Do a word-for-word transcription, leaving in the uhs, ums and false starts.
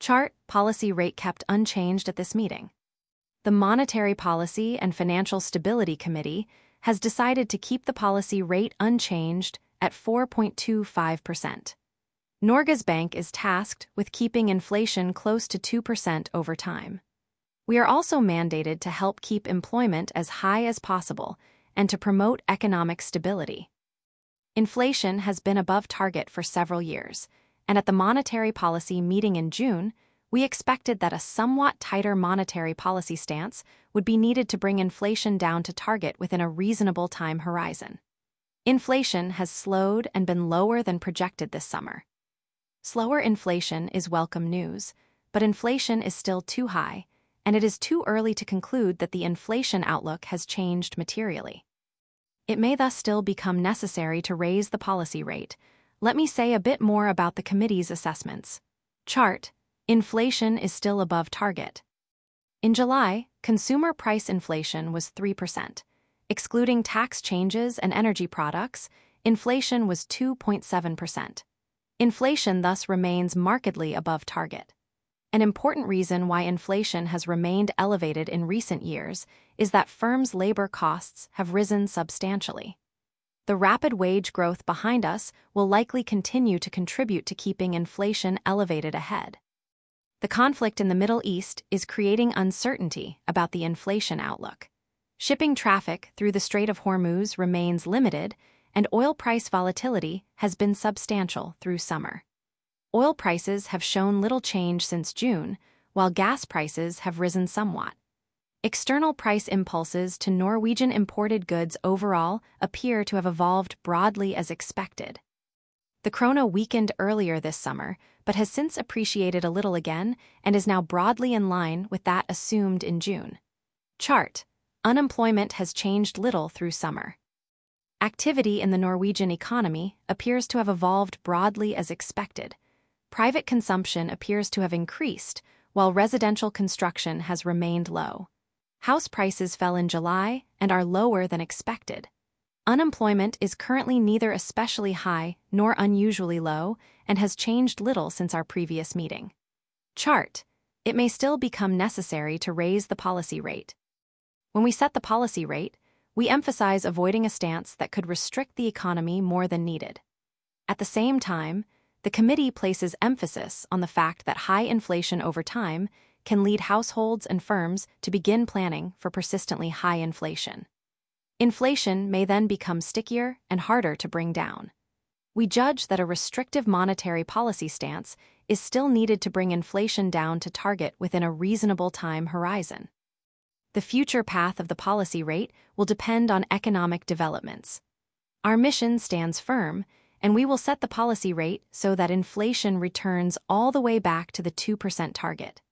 Chart, policy rate kept unchanged at this meeting. The Monetary Policy and Financial Stability Committee has decided to keep the policy rate unchanged at four point two five percent. Norges Bank is tasked with keeping inflation close to two percent over time. We are also mandated to help keep employment as high as possible and to promote economic stability. Inflation has been above target for several years, and at the monetary policy meeting in June, we expected that a somewhat tighter monetary policy stance would be needed to bring inflation down to target within a reasonable time horizon. Inflation has slowed and been lower than projected this summer. Slower inflation is welcome news, but inflation is still too high, and it is too early to conclude that the inflation outlook has changed materially. It may thus still become necessary to raise the policy rate. Let me say a bit more about the committee's assessments. Chart, inflation is still above target. In July, consumer price inflation was three percent. Excluding tax changes and energy products, inflation was two point seven percent. Inflation thus remains markedly above target. An important reason why inflation has remained elevated in recent years is that firms' labor costs have risen substantially. The rapid wage growth behind us will likely continue to contribute to keeping inflation elevated ahead. The conflict in the Middle East is creating uncertainty about the inflation outlook. Shipping traffic through the Strait of Hormuz remains limited, and oil price volatility has been substantial through summer. Oil prices have shown little change since June, while gas prices have risen somewhat. External price impulses to Norwegian imported goods overall appear to have evolved broadly as expected. The krona weakened earlier this summer, but has since appreciated a little again and is now broadly in line with that assumed in June. Chart, unemployment has changed little through summer. Activity in the Norwegian economy appears to have evolved broadly as expected. Private consumption appears to have increased, while residential construction has remained low. House prices fell in July and are lower than expected. Unemployment is currently neither especially high nor unusually low and has changed little since our previous meeting. Chart, it may still become necessary to raise the policy rate. When we set the policy rate, we emphasize avoiding a stance that could restrict the economy more than needed. At the same time, the committee places emphasis on the fact that high inflation over time can lead households and firms to begin planning for persistently high inflation. Inflation may then become stickier and harder to bring down. We judge that a restrictive monetary policy stance is still needed to bring inflation down to target within a reasonable time horizon. The future path of the policy rate will depend on economic developments. Our mission stands firm, and we will set the policy rate so that inflation returns all the way back to the two percent target.